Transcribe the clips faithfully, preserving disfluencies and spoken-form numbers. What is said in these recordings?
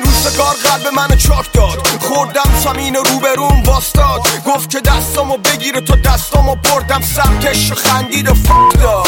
این روزگار قلب منو چاک داد، خوردم زمین روبروم واستاد، گفت که دستامو بگیره تو دستامو بردم سمتش و خندید و فک داد.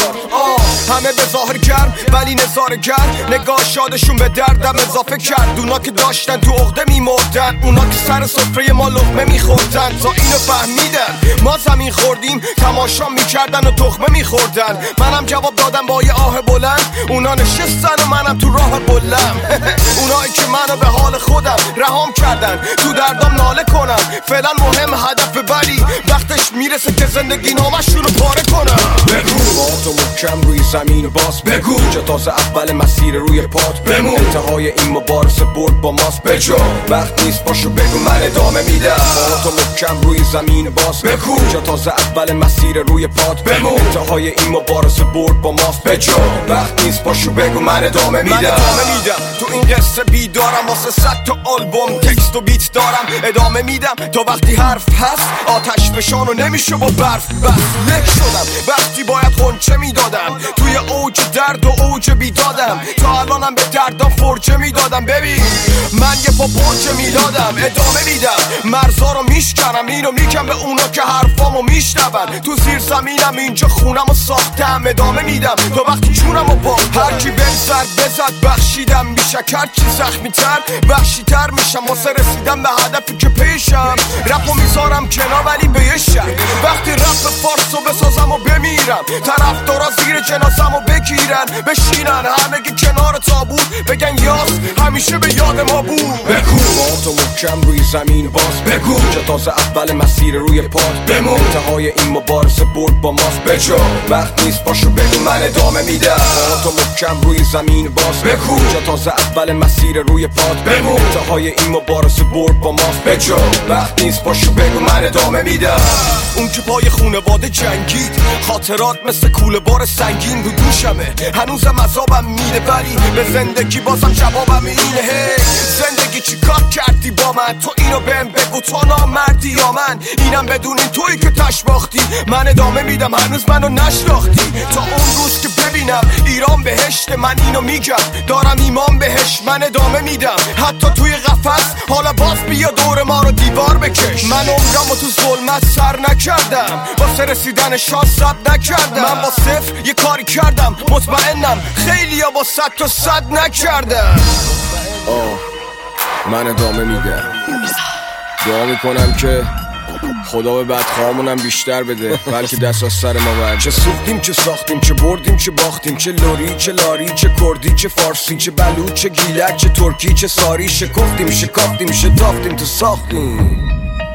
آه همه به ظاهر گرم ولی نظاره گرم، نگاه شادشون به دردم اضافه کرد. اونا که داشتن تو عقده میمردن، اونا که سر سفره ما لقمه میخوردن تا اینو فهمیدن ما زمین خوردیم، تماشا میکردن و تخمه میخوردن. منم جواب دادم با یه آه بلند، اونا نشستن و منم تو راه بلم. اونایی که منو به حال خودم رهام کردن، تو دردم ناله کنم فعلا مهم هدف، ولی وقتش میرسه که زندگی نامشون رو پاره کنم. بگو با تو محکم روی زمین باز بگو، جا تازه اول مسیر روی پات بمون، انتهای این مبارزه برد با ماست بجا، وقت نیست باشو بگو من ادامه میدم. با تو محکم روی زمین باز بگو، جا تازه اول مسیر روی پات بمون، انتهای این مبارزه برد با ماست بجا، وقت نیست باشو بگو من ادامه میدم. من ادامه میدم تو این قصه بیدارم، واسه صد تا آلبوم تکست و بیت دارم، ادامه میدم تا وقتی حرف هست آتش فشانو نمیشه با برف بس. لک شدم وقتی باید خونچه میدادم، توی اوج درد و اوج بیدادم، تا الانم به دردم فرجه میدادم. ببین من یه پا برج میلادم، ادامه میدم مرزا رو میشکنم، اینو میگم به اونا که حرفامو میشنون. تو زیر زمینم اینجا خونمو ساختم، ادامه میدم تا وقتی جونمو باختم. هرکی بهم زد بزد بخشیدم، بیشک هرچی زخمی تر وحشی تر میشم، واسه رسیدم به هدفی که پیشم. رپو میذارم کنار ولی به یه شک، وقتی رپ فارسو بسازم و بمیرم، طرفدارا زیر جنازمو بگیرن بشینن همگی کنار تابوت، بگن یاس همیشه به یاد ما بود. بگو با تو محکم روی زمین باز بگو، جا تازه اول مسیر روی پات بمون، انتهای این مبارزه برد با ماست بجا، وقت نیست باشو بگو من ادامه میدم. با تو محکم روی زمین باز بگو، جا تازه اول مسیر روی پات بمون، انتهای این مبارزه برد با ماست بجا، وقت نیست باشو بگو من ادامه میدم. اون که پای خونواده جنگید، خاطرات مثل کوله بار سنگین رو دوشمه، هنوزم عذابم میره ولی به زندگی بازم جوابم اینه. هی زندگی چی کار کردی با من، تو اینو بهم بگو تو نامردی یا من، اینم بدونی تویی که تش باختی، من ادامه میدم هنوز منو نشناختی. تا اون روز که ببینم ایران بهشت، من اینو میگم دارم ایمان بهش، من ادامه میدم حتی توی قفس، حالا باز بیا دور ما رو دیوار بکش. من عمرمو تو ظلمت سر نکردم، واسه رسیدن شانس صد نکردم، من با صفر یه کاری کردم، مطمئنم خیلی ها با صد تا صد نکردم. آه من ادامه میدم، دعا میکنم که خدا به بدخواهمونم بیشتر بده، بلکه دست از سر ما برد. چه سوختیم چه ساختیم، چه بردیم چه باختیم، چه لوری چه لاری، چه کردی چه فارسی، چه بلوچ چه گیلک، چه ترکی چه ساری، شکفتیم شکافتیم شتافتیم تو ساختیم.